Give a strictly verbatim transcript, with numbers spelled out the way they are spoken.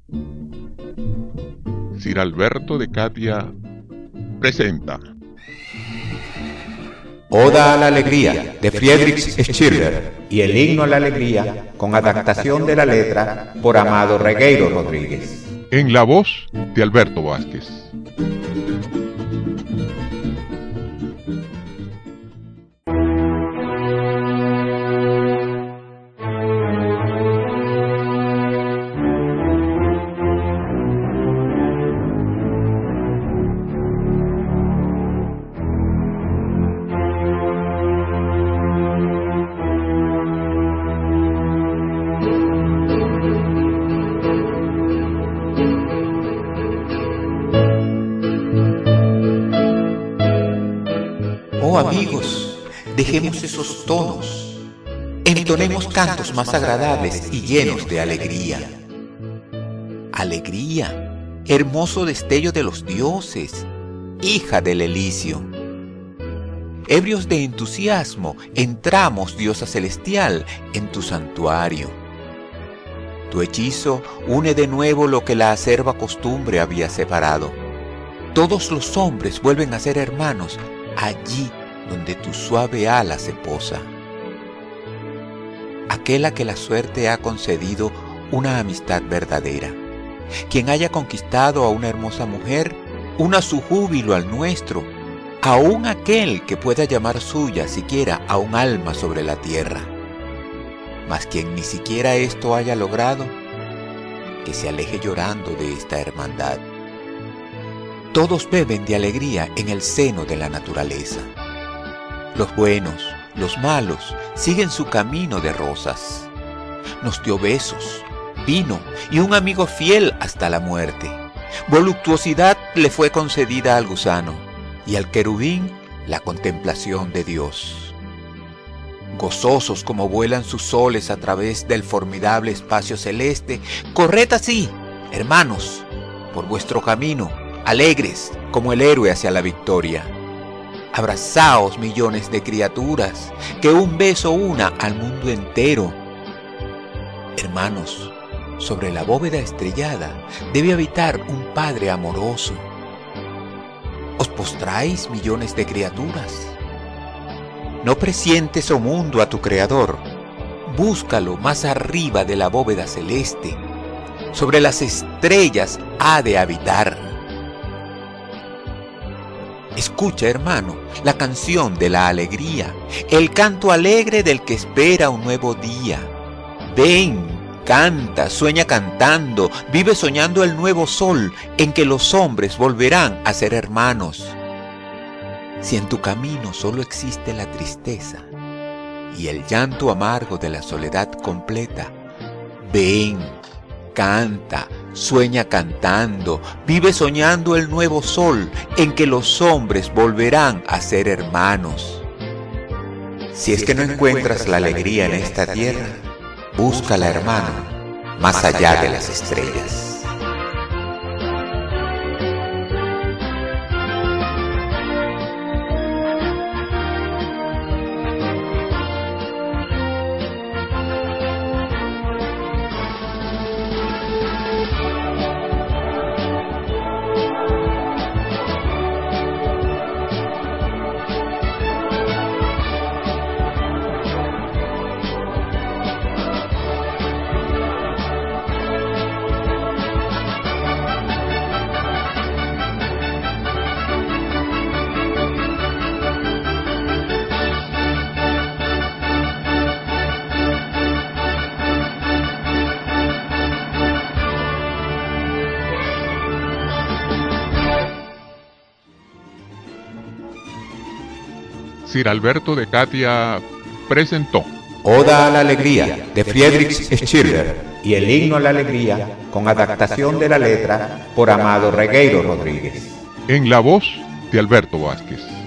Sir Alberto de Catia presenta Oda a la Alegría, de Friedrich Schiller, y el Himno a la Alegría, con adaptación de la letra por Amado Regueiro Rodríguez. En la voz de Alberto Vázquez. Oh amigos, dejemos esos tonos, entonemos cantos más agradables y llenos de alegría. Alegría, hermoso destello de los dioses, hija del Elicio. Ebrios de entusiasmo, entramos, diosa celestial, en tu santuario. Tu hechizo une de nuevo lo que la acerba costumbre había separado. Todos los hombres vuelven a ser hermanos allí donde tu suave ala se posa. Aquel a que la suerte ha concedido una amistad verdadera. Quien haya conquistado a una hermosa mujer, una su júbilo al nuestro, aun aquel que pueda llamar suya siquiera a un alma sobre la tierra. Mas quien ni siquiera esto haya logrado, que se aleje llorando de esta hermandad. Todos beben de alegría en el seno de la naturaleza. Los buenos, los malos, siguen su camino de rosas. Nos dio besos, vino y un amigo fiel hasta la muerte. Voluptuosidad le fue concedida al gusano y al querubín la contemplación de Dios. Gozosos como vuelan sus soles a través del formidable espacio celeste, corred así, hermanos, por vuestro camino, alegres como el héroe hacia la victoria. Abrazaos millones de criaturas, que un beso una al mundo entero. Hermanos, sobre la bóveda estrellada debe habitar un Padre amoroso. ¿Os postráis millones de criaturas? ¿No presientes, oh mundo, a tu Creador? Búscalo más arriba de la bóveda celeste. Sobre las estrellas ha de habitar. Escucha, hermano, la canción de la alegría, el canto alegre del que espera un nuevo día. Ven, canta, sueña cantando, vive soñando el nuevo sol en que los hombres volverán a ser hermanos. Si en tu camino solo existe la tristeza y el llanto amargo de la soledad completa, ven, canta, sueña cantando, vive soñando el nuevo sol en que los hombres volverán a ser hermanos. Si es que no encuentras la alegría en esta tierra, búscala, hermano, más allá de las estrellas. Sir Alberto de Catia presentó Oda a la Alegría, de Friedrich Schiller, y el Himno a la Alegría, con adaptación de la letra por Amado Regueiro Rodríguez. En la voz de Alberto Vázquez.